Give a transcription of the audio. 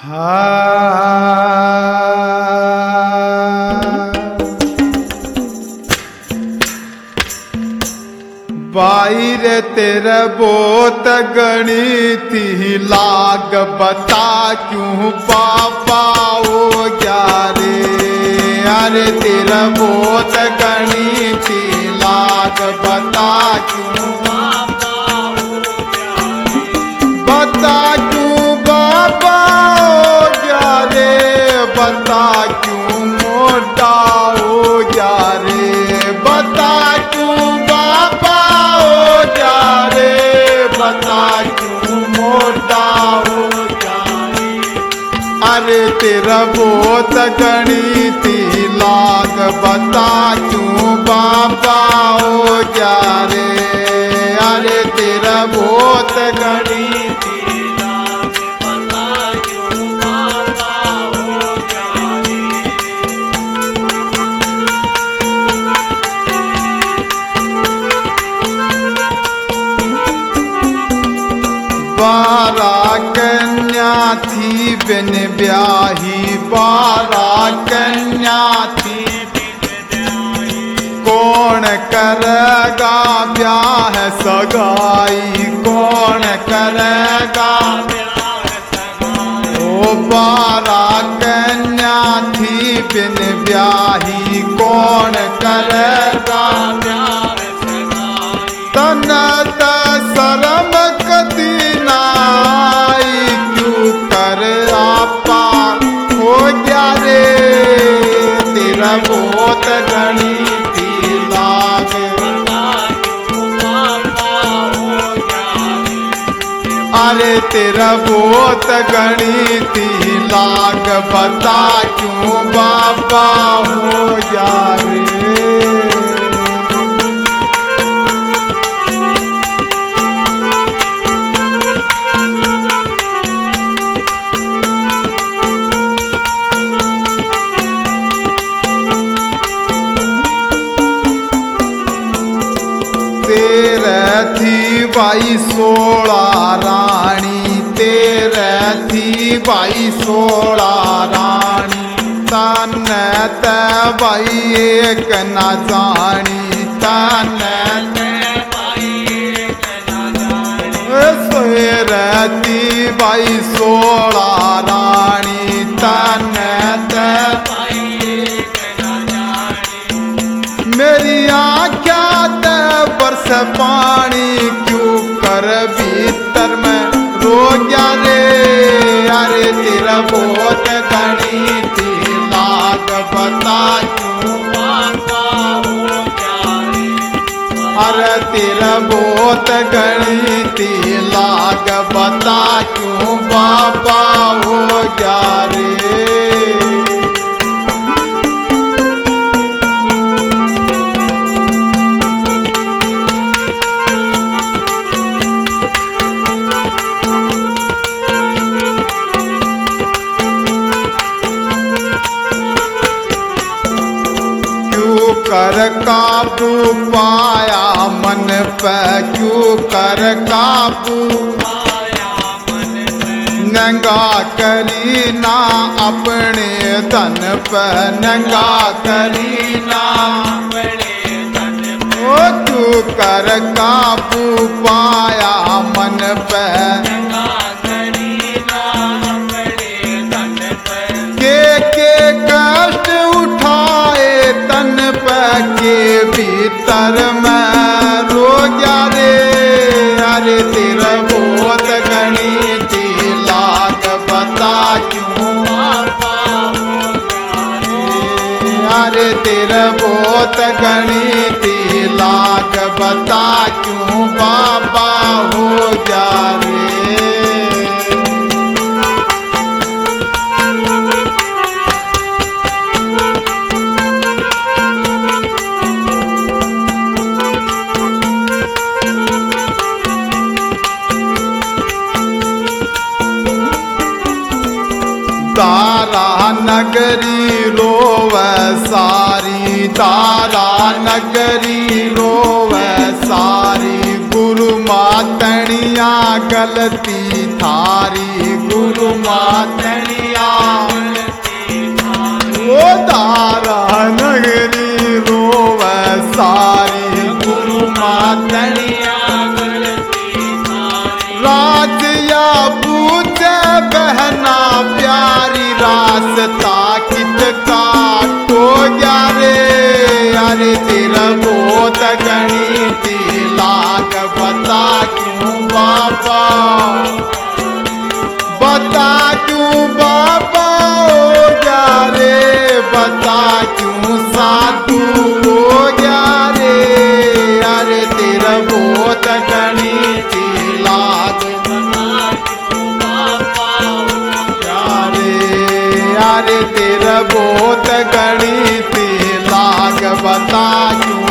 बाईर तेरे बोत गणिती लाग बता क्यों पापा हो गया रे। अरे तेरा बोत गणिती लाग बता क्यों पापा हो गया रे। बता क्यों बाबा हो गया रे। बता क्यों मोटा हो गया रे। बता क्यों बाबा हो गया रे। बता क्यों मोटा हो गया रे। अरे तेरा बहुत गणिती लाग बता क्यों बाबा हो गया रे। अरे तेरा बहुत गणिती लाग बता क्यों बाबा हो गया रे। बारह कन्या थी बिन ब्याही। बारह कन्या थी कौन करेगा ब्याह सगाई। कौन करेगा ब्याह सगाई। ओ बारह कन्या थी बिन ब्याही कौन करेगा ब्याह सगाई। तन शर्म कदी नाई क्यों कर आपा हो गया रे। तेरा बहुत गणिती लाग अरे तेरा बहुत गणिती लाग बता क्यों बाबा हो गया रे। तेरे थी भाई 16 रानी। तेरे थी भाई 16 रानी। तन ते भाई एक न जानी। तन ते भाई एक न जानी। तेरे थी भाई 16 रानी। तन ते भाई एक न जानी। मेरी आँखें बरस पानी क्यों कर भीतर में रो गया रे। अरे तेरा बहुत गणिती लाग बता क्यों बाबा हो गया रे। अरे तेरा बहुत गणिती लाग बता क्यों बाबा हो गया रे। कर काबू पाया मन पे क्यों कर काबू पाया मन पे। नंगा करी ना अपने धन पे। नंगा करी ना अपने धन पे। ओ क्यों कर काबू पाया मन पे। नंगा करी ना अपने धन पे। के कष्ट उठाए तन पे के भीतर में रो गया रे। अरे तेरा बहुत गणिती लाग बता क्यों बाबा हो गया रे। अरे तेरा बहुत गणिती लाग बता क्यों बाबा हो गया रे। तारा नगरी रोवे सारी। तारा नगरी रोवे सारी। गुरु मातनिया गलती थारी, गुरु मातनिया ओ तारा नगरी रोवे सारी, गुरु मातनिया राजिया पूछे बहना प्यारी, रास्ता कित काटो गया रे, अरे तेरा बहुत गणिती लाग, बता क्यों बाबा, बता क्यों बाबा हो गया रे, बता क्यों साधु हो गया रे, अरे तेरा बहुत गणिती लाग, अरे तेरा बहुत गणिती लाग, बता क्यों